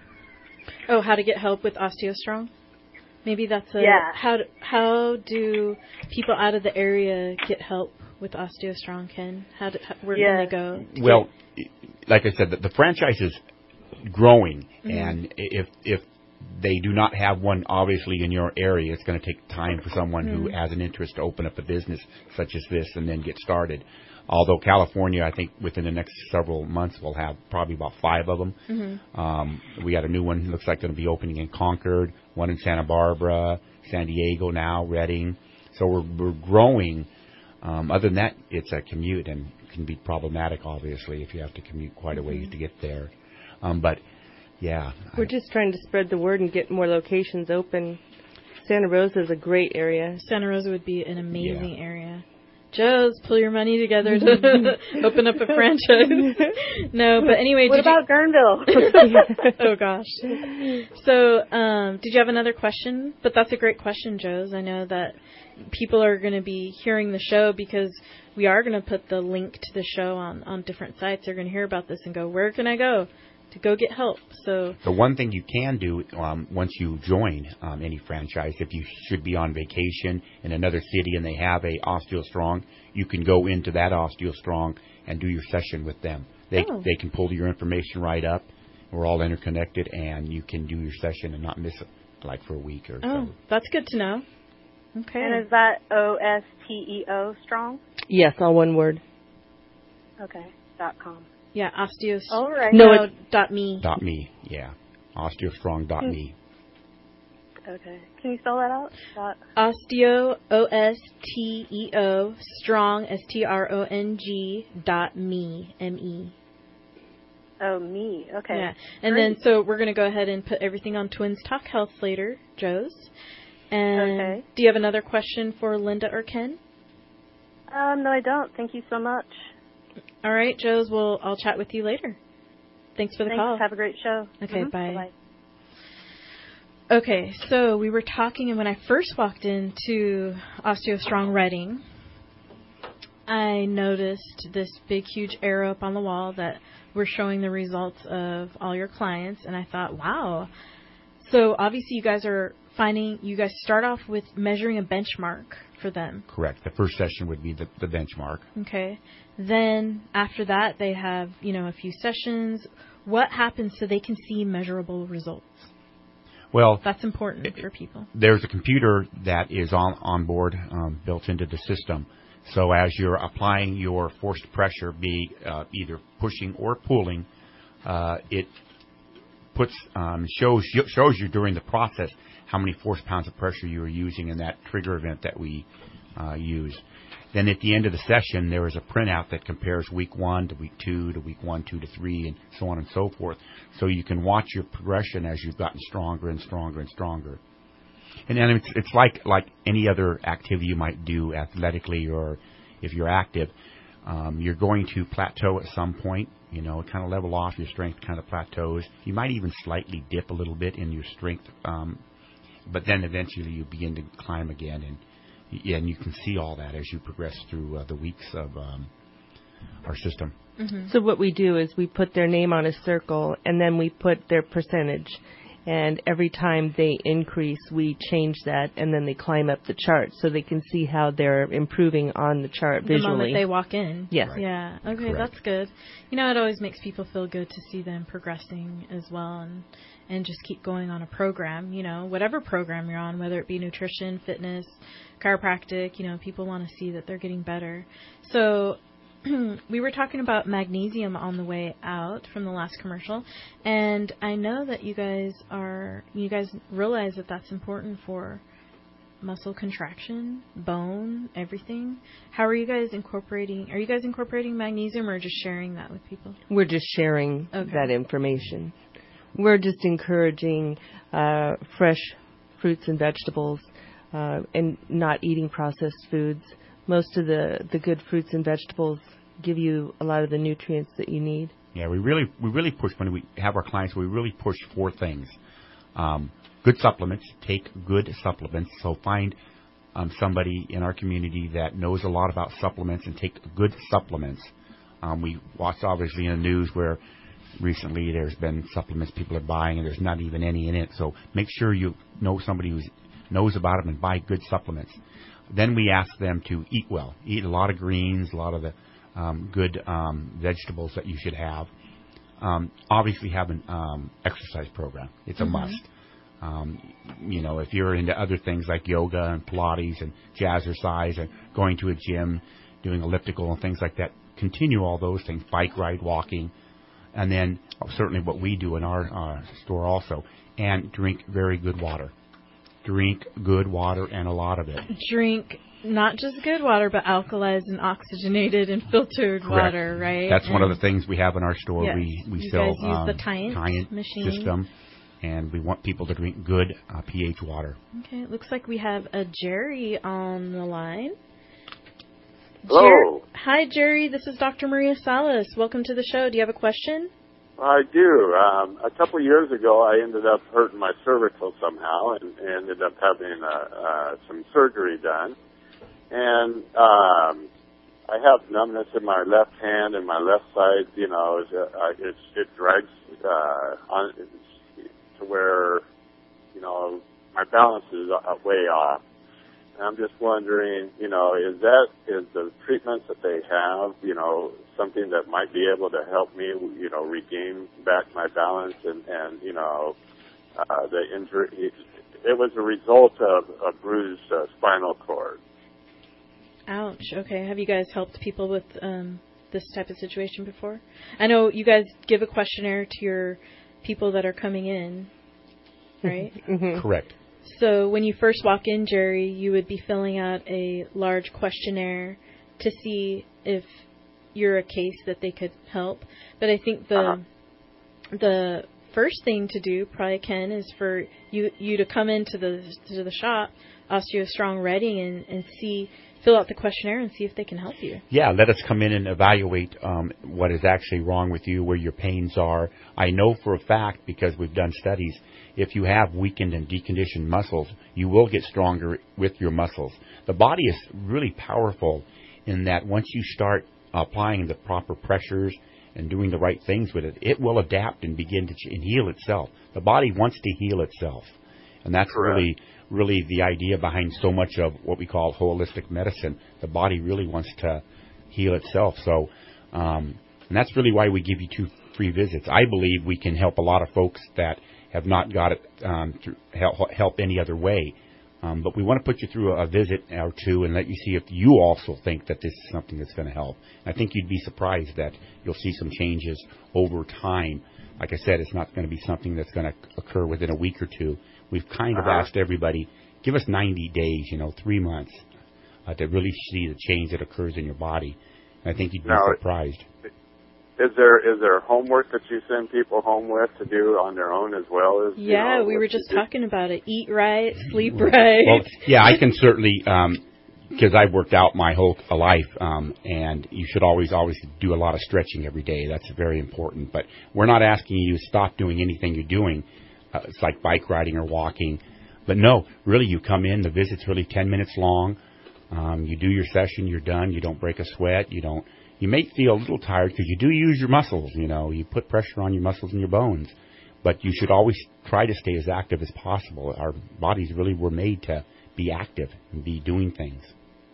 Oh, how to get help with OsteoStrong? Maybe that's a yeah. how do, how do people out of the area get help with OsteoStrong, Ken? How, do, how where yeah. can they go? Well, get... like I said, the, the franchise is growing, mm-hmm. and if if they do not have one, obviously, in your area, it's going to take time for someone mm-hmm. who has an interest to open up a business such as this and then get started. Although California, I think within the next several months, we'll have probably about five of them. Mm-hmm. Um, we got a new one, looks like going to be opening in Concord, one in Santa Barbara, San Diego now, Redding. So we're, we're growing. Um, other than that, it's a commute, and it can be problematic, obviously, if you have to commute quite a ways mm-hmm. to get there. Um, but, yeah. We're I, just trying to spread the word and get more locations open. Santa Rosa is a great area. Santa Rosa would be an amazing yeah. area. Joe's, pull your money together to open up a franchise. No, but anyway. What did about you... Guerneville? Oh, gosh. So, um, did you have another question? But that's a great question, Joe's. I know that people are going to be hearing the show because we are going to put the link to the show on, on different sites. They're going to hear about this and go, where can I go to go get help? So the one thing you can do um, once you join um, any franchise, if you should be on vacation in another city and they have a OsteoStrong, you can go into that OsteoStrong and do your session with them. They oh. they can pull your information right up. We're all interconnected, and you can do your session and not miss it, like for a week or oh, so. That's good to know. Okay. And is that O S T E O strong? Yes, all one word. Okay. Dot com. Yeah, osteos. All right. No, no dot me. Dot me, yeah. OsteoStrong dot me. Okay. Can you spell that out? Dot. Osteo, O S T E O, strong, S T R O N G, dot me, M E. Oh, me. Okay. Yeah. And Great. then, so we're going to go ahead and put everything on Twins Talk Health later, Joe's. And Okay. do you have another question for Linda or Ken? Um, no, I don't. Thank you so much. All right, Joe's. Well, I'll chat with you later. Thanks for the Thanks. call. Have a great show. Okay, Mhm. bye. Bye-bye. Okay, so we were talking, and when I first walked into OsteoStrong Reading, I noticed this big, huge arrow up on the wall that we're showing the results of all your clients, and I thought, wow. So obviously you guys are finding, you guys start off with measuring a benchmark for them. Correct. The first session would be the, the benchmark. Okay. Then after that, they have, you know, a few sessions. What happens so they can see measurable results? Well, that's important for people. There's a computer that is on, on board, um, built into the system. So as you're applying your forced pressure, be uh, either pushing or pulling, uh, it puts um, shows shows you during the process how many force pounds of pressure you are using in that trigger event that we uh, use. Then at the end of the session, there is a printout that compares week one to week two to week one, two to three, and so on and so forth. So you can watch your progression as you've gotten stronger and stronger and stronger. And then it's, it's like like any other activity you might do athletically, or if you're active, um, you're going to plateau at some point. You know, kind of level off. Your strength kind of plateaus. You might even slightly dip a little bit in your strength, um, but then eventually you begin to climb again, and and you can see all that as you progress through uh, the weeks of um, our system. Mm-hmm. So what we do is we put their name on a circle, and then we put their percentage. And every time they increase, we change that, and then they climb up the chart so they can see how they're improving on the chart visually. The moment they walk in. Yes. Right. Yeah. Okay, Correct. That's good. You know, it always makes people feel good to see them progressing as well, and and just keep going on a program. You know, whatever program you're on, whether it be nutrition, fitness, chiropractic. You know, people want to see that they're getting better. So we were talking about magnesium on the way out from the last commercial, and I know that you guys are, you guys realize that that's important for muscle contraction, bone, everything. How are you guys incorporating, are you guys incorporating magnesium or just sharing that with people? We're just sharing Okay. that information. We're just encouraging uh, fresh fruits and vegetables uh, and not eating processed foods. Most of the, the good fruits and vegetables give you a lot of the nutrients that you need. Yeah, we really we really push when we have our clients. We really push four things: um, good supplements. Take good supplements. So find um, somebody in our community that knows a lot about supplements and take good supplements. Um, we watched obviously in the news where recently there's been supplements people are buying and there's not even any in it. So make sure you know somebody who knows about them and buy good supplements. Then we ask them to eat well, eat a lot of greens, a lot of the um, good um, vegetables that you should have. Um, obviously have an um, exercise program. It's a Mm-hmm. must. Um, you know, if you're into other things like yoga and Pilates and jazzercise and going to a gym, doing elliptical and things like that, continue all those things, bike ride, walking, and then certainly what we do in our uh, store also, and drink very good water. Drink good water and a lot of it. Drink not just good water, but alkalized and oxygenated and filtered Correct. water, right? That's and one of the things we have in our store. Yes. We we You sell guys use um, the Tyant Tyant machine. system, and we want people to drink good uh, pH water. Okay, it looks like we have a Jerry on the line. Hello. Jer- Hi, Jerry. This is Doctor Maria Salas. Welcome to the show. Do you have a question? I do. Um, a couple of years ago, I ended up hurting my cervical somehow and, and ended up having uh, uh, some surgery done. And um, I have numbness in my left hand and my left side. You know, it's, uh, it's, it drags uh, on to where, you know, my balance is uh, way off. And I'm just wondering, you know, is that, is the treatments that they have, you know, something that might be able to help me, you know, regain back my balance and, and you know, uh, the injury, it was a result of a bruised uh, spinal cord. Ouch. Okay. Have you guys helped people with um, this type of situation before? I know you guys give a questionnaire to your people that are coming in, right? Mm-hmm. Correct. So when you first walk in, Jerry, you would be filling out a large questionnaire to see if you're a case that they could help. But I think the Uh-huh. the first thing to do, probably, Ken, is for you you to come into the to the shop, OsteoStrong Reading, and, and see, fill out the questionnaire and see if they can help you. Yeah, let us come in and evaluate um, what is actually wrong with you, where your pains are. I know for a fact, because we've done studies, if you have weakened and deconditioned muscles, you will get stronger with your muscles. The body is really powerful in that once you start applying the proper pressures and doing the right things with it, it will adapt and begin to ch- and heal itself. The body wants to heal itself. And that's Correct. really really the idea behind so much of what we call holistic medicine. The body really wants to heal itself. So, um, and that's really why we give you two free visits. I believe we can help a lot of folks that have not got it um, through help, help any other way. Um, but we want to put you through a, a visit or two and let you see if you also think that this is something that's going to help. I think you'd be surprised that you'll see some changes over time. Like I said, it's not going to be something that's going to occur within a week or two. We've kind of uh-huh. asked everybody, give us ninety days, you know, three months, uh, to really see the change that occurs in your body. And I think you'd be now, surprised. Is there is there homework that you send people home with to do on their own as well as? Yeah, you know, we were just talking about it. Eat right, sleep right. Well, yeah, I can certainly, um, because I've worked out my whole life, um, and you should always, always do a lot of stretching every day. That's very important. But we're not asking you to stop doing anything you're doing. Uh, it's like bike riding or walking. But no, really, you come in, the visit's really ten minutes long. Um, you do your session, you're done. You don't break a sweat. You don't. You may feel a little tired because you do use your muscles, you know. You put pressure on your muscles and your bones. But you should always try to stay as active as possible. Our bodies really were made to be active and be doing things.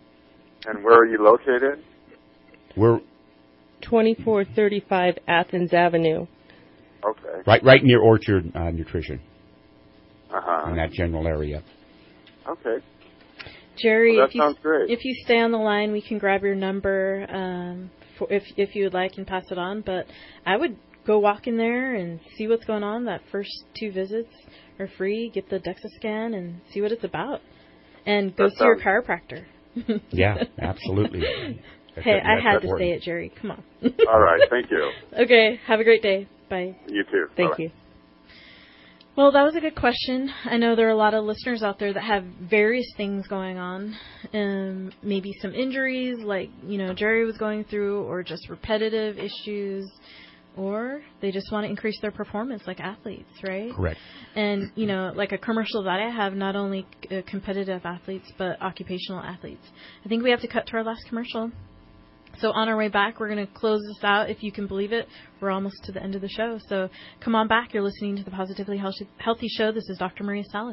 And where are you located? We're twenty-four thirty-five Athens Avenue. Okay. Right right near Orchard uh, Nutrition. Uh-huh. In that general area. Okay. Jerry, well, that if you sounds great. if you stay on the line, we can grab your number um, for if if you would like and pass it on. But I would go walk in there and see what's going on. That first two visits are free. Get the DEXA scan and see what it's about, and go that see sounds... your chiropractor. Yeah, absolutely. That's hey, I had to important. say it, Jerry. Come on. All right, thank you. Okay, have a great day. Bye. You too. Thank Bye-bye. you. Well, that was a good question. I know there are a lot of listeners out there that have various things going on. Um, maybe some injuries like, you know, Jerry was going through, or just repetitive issues, or they just want to increase their performance like athletes, right? Correct. And, you know, like a commercial that I have, not only uh, competitive athletes, but occupational athletes. I think we have to cut to our last commercial. So on our way back, we're going to close this out. If you can believe it, we're almost to the end of the show. So come on back. You're listening to the Positively Healthy Show. This is Doctor Maria Salas.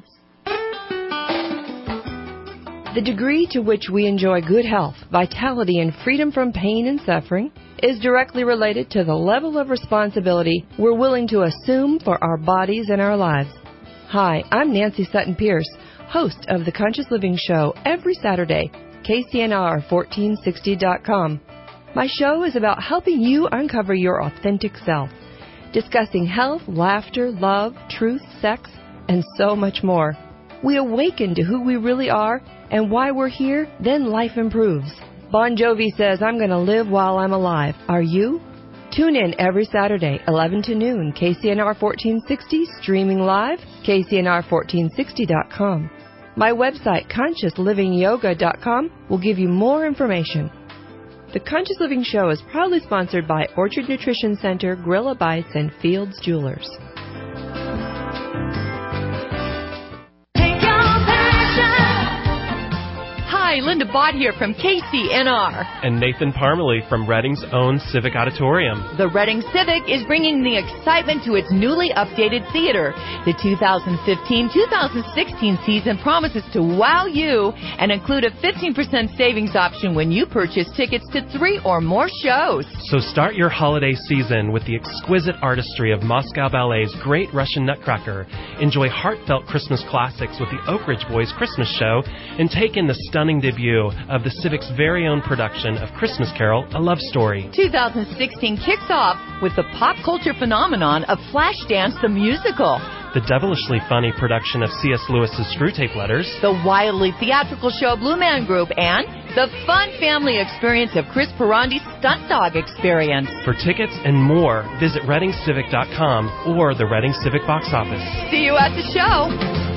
The degree to which we enjoy good health, vitality, and freedom from pain and suffering is directly related to the level of responsibility we're willing to assume for our bodies and our lives. Hi, I'm Nancy Sutton Pierce, host of The Conscious Living Show every Saturday, K C N R fourteen sixty dot com. My show is about helping you uncover your authentic self, discussing health, laughter, love, truth, sex, and so much more. We awaken to who we really are and why we're here, then life improves. Bon Jovi says, I'm going to live while I'm alive. Are you? Tune in every Saturday, eleven to noon, K C N R fourteen sixty, streaming live, K C N R fourteen sixty dot com. My website, conscious living yoga dot com, will give you more information. The Conscious Living Show is proudly sponsored by Orchard Nutrition Center, Gorilla Bites, and Fields Jewelers. Hi, Linda Bott here from K C N R. And Nathan Parmalee from Reading's own Civic Auditorium. The Reading Civic is bringing the excitement to its newly updated theater. The two thousand fifteen two thousand sixteen season promises to wow you and include a fifteen percent savings option when you purchase tickets to three or more shows. So start your holiday season with the exquisite artistry of Moscow Ballet's Great Russian Nutcracker. Enjoy heartfelt Christmas classics with the Oak Ridge Boys Christmas Show, and take in the stunning debut of the Civic's very own production of Christmas Carol, A Love Story. two thousand sixteen kicks off with the pop culture phenomenon of Flashdance the Musical. The devilishly funny production of C S Lewis's Screwtape Letters. The wildly theatrical show Blue Man Group, and The fun family experience of Chris Perandi's Stunt Dog Experience. For tickets and more, visit reading civic dot com or the Reading Civic box office. See you at the show.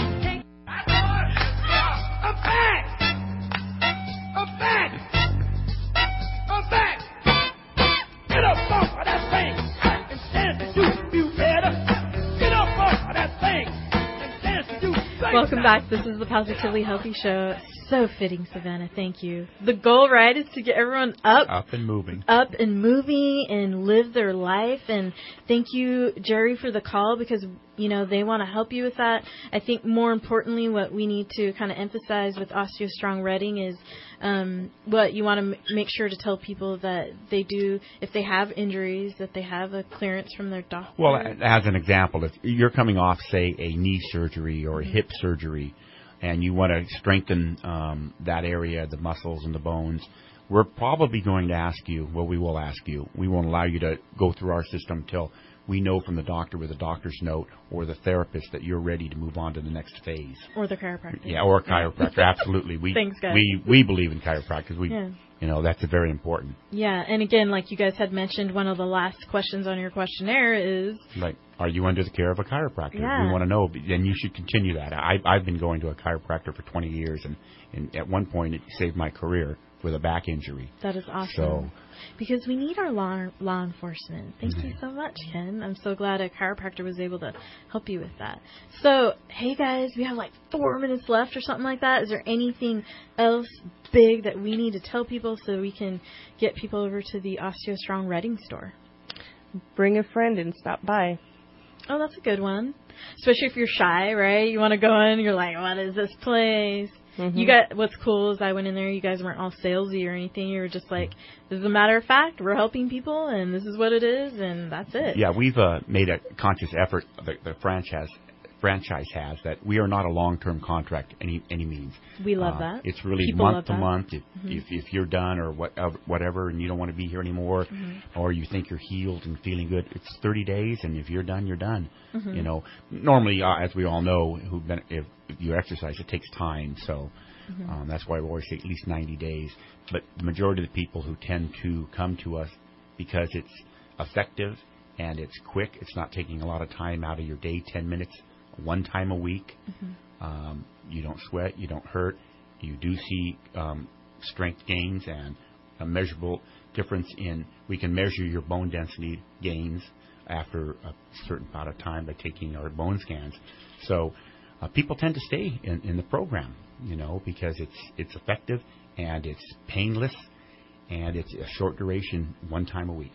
Welcome back. This is the Positively Healthy Show. So fitting, Savannah. Thank you. The goal, right, is to get everyone up. Up and moving. Up and moving and live their life. And thank you, Jerry, for the call because, you know, they want to help you with that. I think more importantly, what we need to kind of emphasize with OsteoStrong Reading is um, what you want to m- make sure to tell people that they do, if they have injuries, that they have a clearance from their doctor. Well, as an example, if you're coming off, say, a knee surgery or a mm-hmm. hip surgery, and you want to strengthen um, that area, the muscles and the bones, we're probably going to ask you, well, we will ask you, we won't allow you to go through our system until we know from the doctor with a doctor's note or the therapist that you're ready to move on to the next phase. Or the chiropractor. Yeah, or a chiropractor, absolutely. We, Thanks, guys. We, we believe in chiropractors. We, yeah. You know, that's very important. Yeah, and again, like you guys had mentioned, one of the last questions on your questionnaire is... Like, are you under the care of a chiropractor? Yeah. We want to know, and you should continue that. I, I've been going to a chiropractor for twenty years, and, and at one point it saved my career with a back injury. That is awesome. So, because we need our law, law enforcement. Thank mm-hmm. you so much, Ken. I'm so glad a chiropractor was able to help you with that. So, hey guys, we have like four minutes left or something like that. Is there anything else big that we need to tell people so we can get people over to the OsteoStrong Reading store? Bring a friend and stop by. Oh, that's a good one. Especially if you're shy, right? You want to go in, you're like, what is this place? Mm-hmm. You got, what's cool is I went in there, you guys weren't all salesy or anything. You were just like, this is a matter of fact, we're helping people, and this is what it is, and that's it. Yeah, we've uh, made a conscious effort, the, the franchise franchise has, that we are not a long-term contract any any means. We love uh, that. It's really People month to that. month. If, mm-hmm. if if you're done or what, uh, whatever, and you don't want to be here anymore, mm-hmm. or you think you're healed and feeling good, it's thirty days, and if you're done, you're done. Mm-hmm. You know, normally, uh, as we all know, who've been, if, if you exercise, it takes time, so mm-hmm. um, that's why we always say at least ninety days. But the majority of the people who tend to come to us because it's effective and it's quick, it's not taking a lot of time out of your day, ten minutes. One time a week. Mm-hmm. Um, you don't sweat, you don't hurt. You do see um, strength gains and a measurable difference in, we can measure your bone density gains after a certain amount of time by taking our bone scans. So uh, people tend to stay in, in the program, you know, because it's it's effective and it's painless and it's a short duration, one time a week.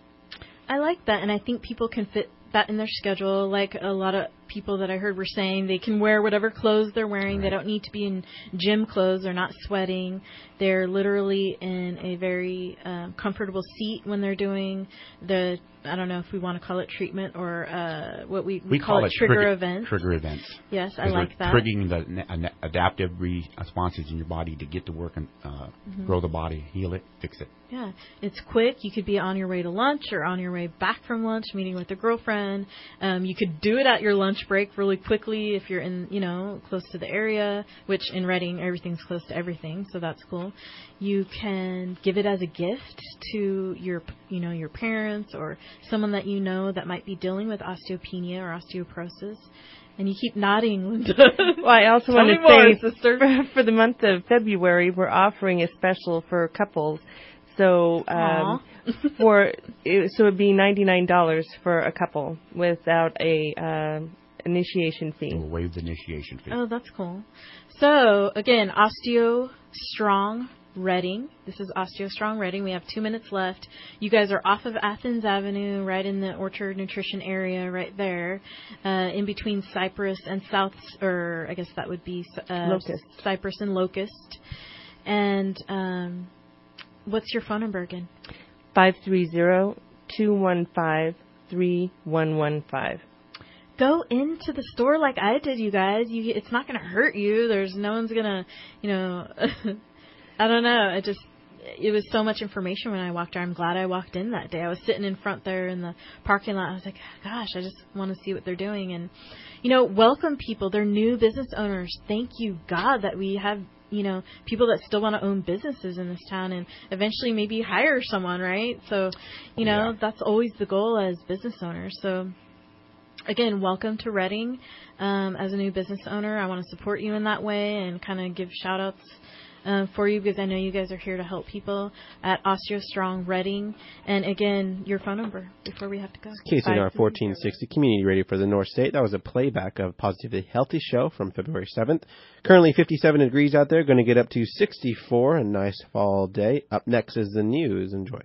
I like that, and I think people can fit that in their schedule. Like a lot of people that I heard were saying, they can wear whatever clothes they're wearing. Right. They don't need to be in gym clothes. They're not sweating. They're literally in a very uh, comfortable seat when they're doing the, I don't know if we want to call it treatment or uh, what we, we, we call, call it, it trigger trigger events. Trigger events. Yes, I like that. Triggering the adaptive responses in your body to get to work and uh, mm-hmm. grow the body, heal it, fix it. Yeah, it's quick. You could be on your way to lunch or on your way back from lunch, meeting with a girlfriend. Um, you could do it at your lunch break really quickly if you're in, you know, close to the area, which in Reading, everything's close to everything, so that's cool. You can give it as a gift to your, you know, your parents or someone that you know that might be dealing with osteopenia or osteoporosis. And you keep nodding, Linda. Well, I also Tell want me to more, say, sister. For, for the month of February, we're offering a special for couples. So, um, for it, so it'd be ninety-nine dollars for a couple without a uh, initiation fee. We'll waive the initiation fee. Oh, that's cool. So again, OsteoStrong Reading. This is OsteoStrong Reading. We have two minutes left. You guys are off of Athens Avenue, right in the Orchard Nutrition area, right there, uh, in between Cypress and South, or I guess that would be uh, Locust. Cypress and Locust. And um, what's your phone number again? five three zero, two one five, three one one five. Go into the store like I did, you guys. You, it's not going to hurt you. There's no one's going to, you know, I don't know. It just, it was so much information when I walked there. I'm glad I walked in that day. I was sitting in front there in the parking lot. I was like, gosh, I just want to see what they're doing. And, you know, welcome people. They're new business owners. Thank you, God, that we have you know, people that still want to own businesses in this town and eventually maybe hire someone, right? So, you know, yeah. that's always the goal as business owners. So, again, welcome to Reading. Um, as a new business owner, I want to support you in that way and kind of give shout-outs uh, for you because I know you guys are here to help people at OsteoStrong Reading. And, again, your phone number before we have to go. K C N R fourteen sixty, Community Radio for the North State. That was a playback of Positively Healthy Show from February seventh. Currently fifty-seven degrees out there, going to get up to sixty-four, a nice fall day. Up next is the news. Enjoy.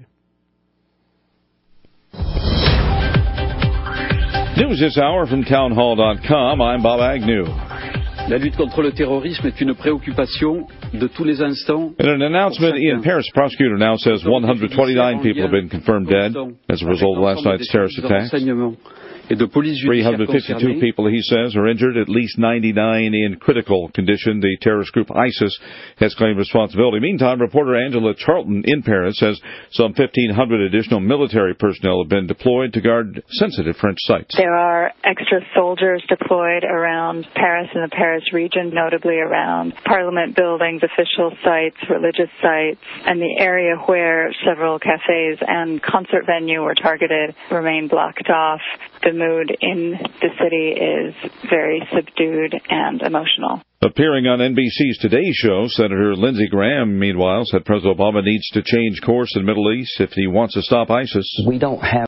News this hour from townhall dot com. I'm Bob Agnew. La lutte contre le terrorisme est une préoccupation de tous les instants. In an announcement, Ian Paris, prosecutor, now says one hundred twenty-nine people have been confirmed dead as a result of last night's terrorist attacks. three hundred fifty-two people, he says, are injured, at least ninety-nine in critical condition. The terrorist group ISIS has claimed responsibility. Meantime, reporter Angela Charlton in Paris says some fifteen hundred additional military personnel have been deployed to guard sensitive French sites. There are extra soldiers deployed around Paris and the Paris region, notably around parliament buildings, official sites, religious sites, and the area where several cafes and concert venue were targeted remain blocked off. The mood in the city is very subdued and emotional. Appearing on N B C's Today Show, Senator Lindsey Graham, meanwhile, said President Obama needs to change course in the Middle East if he wants to stop ISIS. We don't have